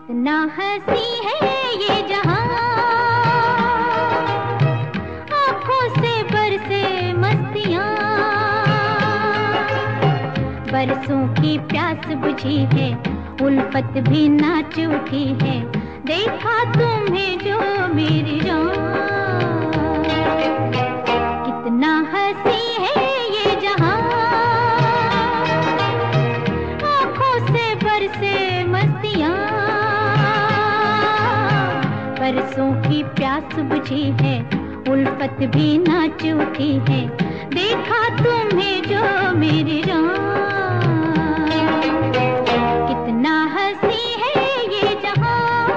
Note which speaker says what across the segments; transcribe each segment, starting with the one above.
Speaker 1: कितना हंसी है ये जहां, आंखों से बरसे मस्तियां, बरसों की प्यास बुझी है, उल्फत भी नाच उठी है, देखा तुम्हें जो मेरी जान। कितना हंसी है ये जहां, आंखों से बरसे मस्तियां, बरसों की प्यास बुझी है, उल्फत भी नाच उठी है, देखा तुम्हें जो मेरी जान। कितना हंसी है ये जहां।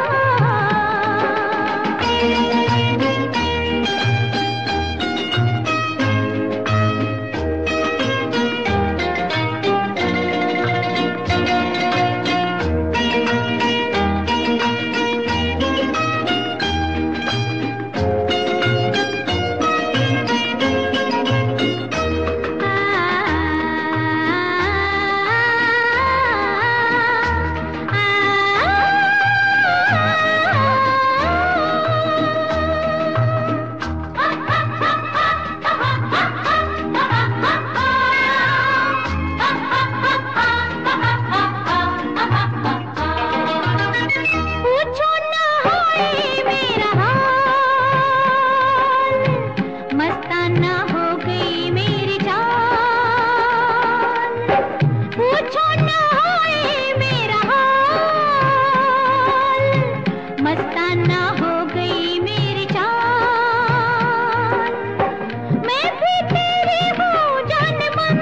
Speaker 1: मस्ताना हो गई मेरी जान, मैं भी तेरी हूँ जान मन,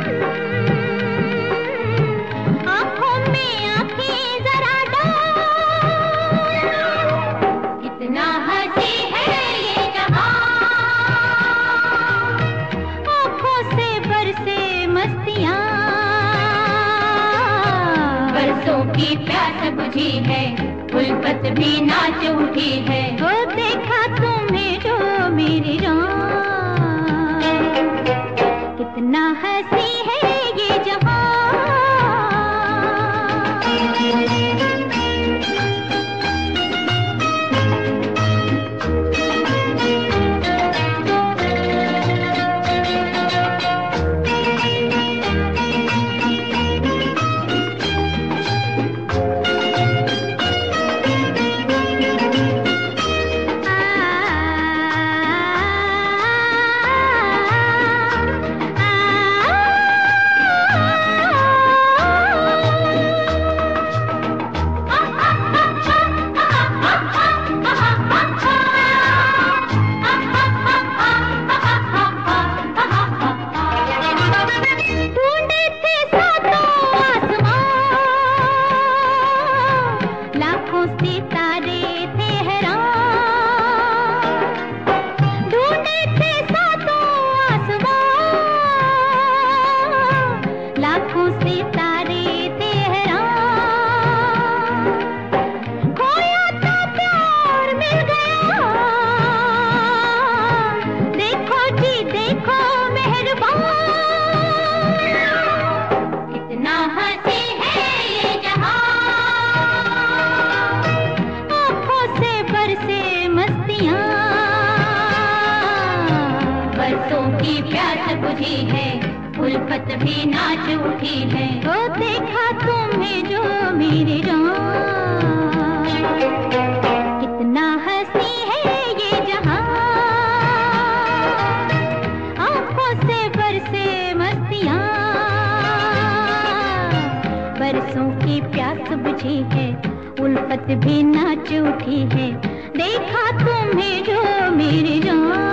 Speaker 1: आँखों में आँखें जरा डाल। कितना हंसी है ये जहां, आँखों से बरसे मस्तियाँ, बरसों की प्यास बुझी है, उल्फत भी नाच उठी है, वो देखा तुम्हें जो मेरी जान। कितना हंसी है ये जहां। की प्यास बुझी है, उल्फत भी नाच उठी है, वो देखा तुम्हें जो मेरी जान। कितना हंसी है ये जहां, आंखों से बरसे मस्तियां, बरसों की प्यास बुझी है, उल्फत भी नाच उठी है, देखा तुम्हें जो मेरी जान।